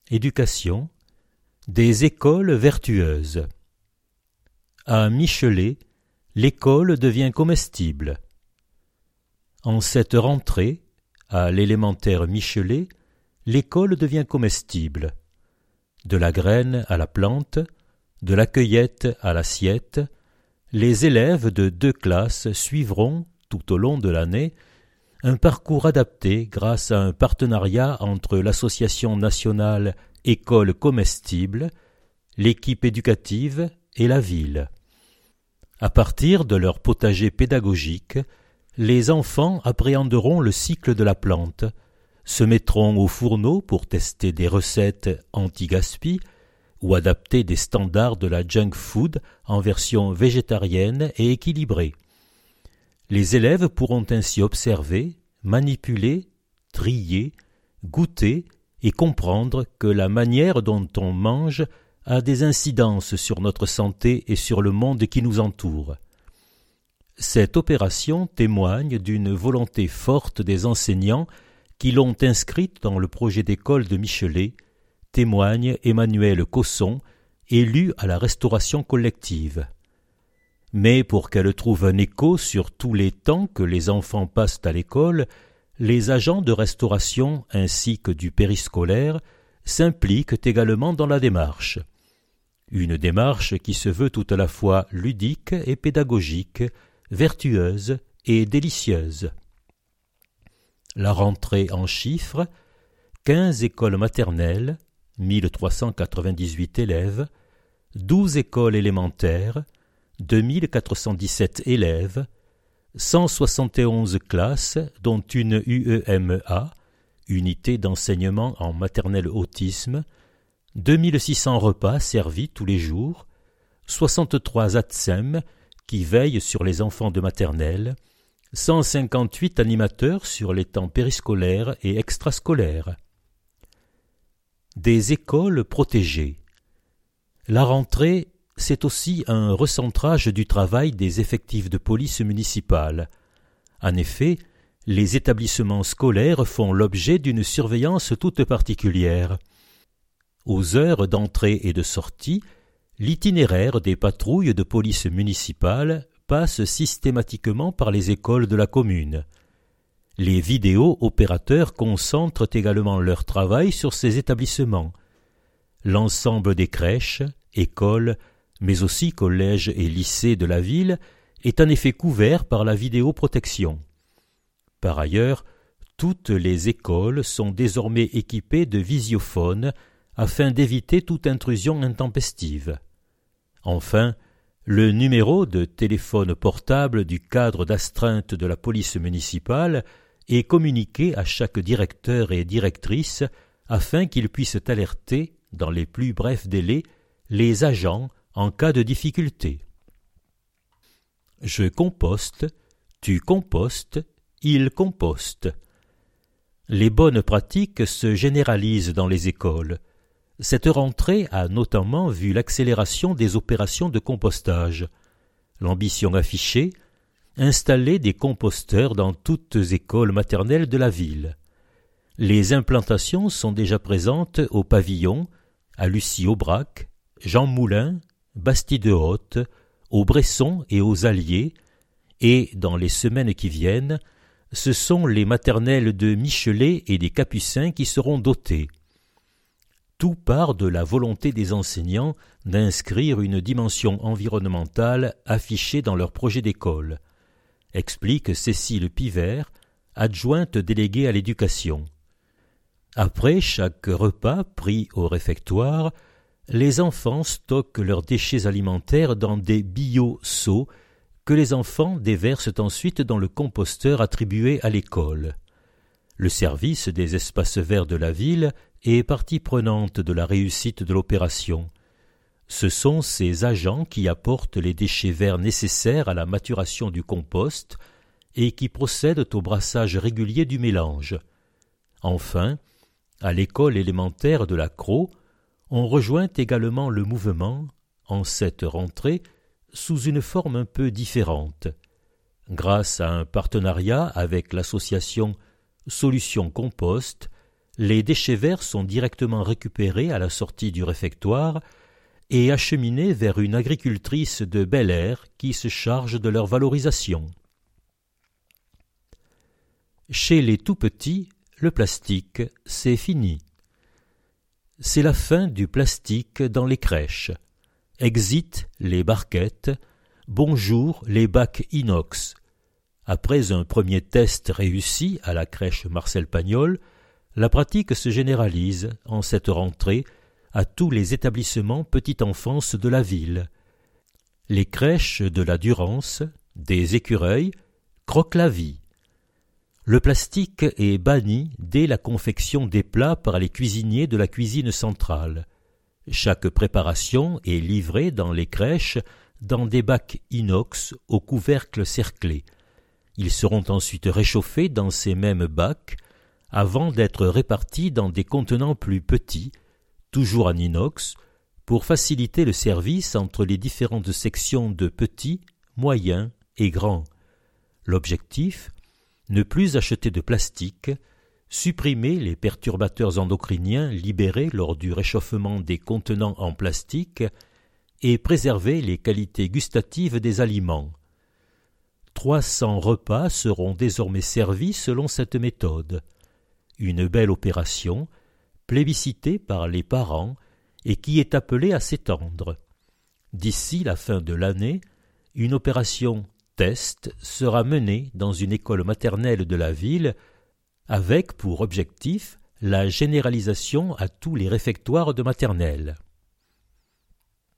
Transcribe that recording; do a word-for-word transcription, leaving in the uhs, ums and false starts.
Éducation, des écoles vertueuses. À Michelet, l'école devient comestible. En cette rentrée, à l'élémentaire Michelet, l'école devient comestible. De la graine à la plante, de la cueillette à l'assiette, les élèves de deux classes suivront, tout au long de l'année, un parcours adapté grâce à un partenariat entre l'Association nationale École comestible, l'équipe éducative et la ville. À partir de leur potager pédagogique, les enfants appréhenderont le cycle de la plante, se mettront au fourneau pour tester des recettes anti-gaspi ou adapter des standards de la junk food en version végétarienne et équilibrée. Les élèves pourront ainsi observer, manipuler, trier, goûter et comprendre que la manière dont on mange a des incidences sur notre santé et sur le monde qui nous entoure. Cette opération témoigne d'une volonté forte des enseignants qui l'ont inscrite dans le projet d'école de Michelet, témoigne Emmanuel Cosson, élu à la restauration collective. Mais pour qu'elle trouve un écho sur tous les temps que les enfants passent à l'école, les agents de restauration ainsi que du périscolaire s'impliquent également dans la démarche. Une démarche qui se veut tout à la fois ludique et pédagogique, vertueuse et délicieuse. La rentrée en chiffres, quinze écoles maternelles, mille trois cent quatre-vingt-dix-huit élèves, douze écoles élémentaires, deux mille quatre cent dix-sept élèves, cent soixante et onze classes, dont une U E M A, unité d'enseignement en maternelle autisme, deux mille six cents repas servis tous les jours, soixante-trois A T S E M qui veillent sur les enfants de maternelle, cent cinquante-huit animateurs sur les temps périscolaires et extrascolaires. Des écoles protégées. La rentrée, c'est aussi un recentrage du travail des effectifs de police municipale. En effet, les établissements scolaires font l'objet d'une surveillance toute particulière. Aux heures d'entrée et de sortie, l'itinéraire des patrouilles de police municipale passe systématiquement par les écoles de la commune. Les vidéo-opérateurs concentrent également leur travail sur ces établissements. L'ensemble des crèches, écoles, mais aussi collèges et lycées de la ville est en effet couvert par la vidéoprotection. Par ailleurs, toutes les écoles sont désormais équipées de visiophones afin d'éviter toute intrusion intempestive. Enfin, le numéro de téléphone portable du cadre d'astreinte de la police municipale est communiqué à chaque directeur et directrice afin qu'ils puissent alerter, dans les plus brefs délais, les agents en cas de difficulté. Je composte, tu compostes, il composte. Les bonnes pratiques se généralisent dans les écoles. Cette rentrée a notamment vu l'accélération des opérations de compostage. L'ambition affichée, installer des composteurs dans toutes les écoles maternelles de la ville. Les implantations sont déjà présentes au Pavillon, à Lucie-Aubrac, Jean Moulin, Bastide-Haute, au Bresson et aux Alliés, et, dans les semaines qui viennent, ce sont les maternelles de Michelet et des Capucins qui seront dotées. Tout part de la volonté des enseignants d'inscrire une dimension environnementale affichée dans leur projet d'école, explique Cécile Pivert, adjointe déléguée à l'éducation. Après chaque repas pris au réfectoire, les enfants stockent leurs déchets alimentaires dans des bio-seaux que les enfants déversent ensuite dans le composteur attribué à l'école. Le service des espaces verts de la ville est partie prenante de la réussite de l'opération. Ce sont ces agents qui apportent les déchets verts nécessaires à la maturation du compost et qui procèdent au brassage régulier du mélange. Enfin, à l'école élémentaire de la Crau, on rejoint également le mouvement, en cette rentrée, sous une forme un peu différente. Grâce à un partenariat avec l'association Solutions Compost, les déchets verts sont directement récupérés à la sortie du réfectoire et acheminés vers une agricultrice de Bel Air qui se charge de leur valorisation. Chez les tout-petits, le plastique, c'est fini. C'est la fin du plastique dans les crèches. Exit les barquettes, bonjour les bacs inox. Après un premier test réussi à la crèche Marcel Pagnol, la pratique se généralise en cette rentrée à tous les établissements petite enfance de la ville. Les crèches de la Durance, des Écureuils, croquent la vie. Le plastique est banni dès la confection des plats par les cuisiniers de la cuisine centrale. Chaque préparation est livrée dans les crèches dans des bacs inox au couvercle cerclé. Ils seront ensuite réchauffés dans ces mêmes bacs avant d'être répartis dans des contenants plus petits, toujours en inox, pour faciliter le service entre les différentes sections de petits, moyens et grands. L'objectif, ne plus acheter de plastique, supprimer les perturbateurs endocriniens libérés lors du réchauffement des contenants en plastique et préserver les qualités gustatives des aliments. trois cents repas seront désormais servis selon cette méthode. Une belle opération, plébiscitée par les parents et qui est appelée à s'étendre. D'ici la fin de l'année, une opération test sera menée dans une école maternelle de la ville avec pour objectif la généralisation à tous les réfectoires de maternelle.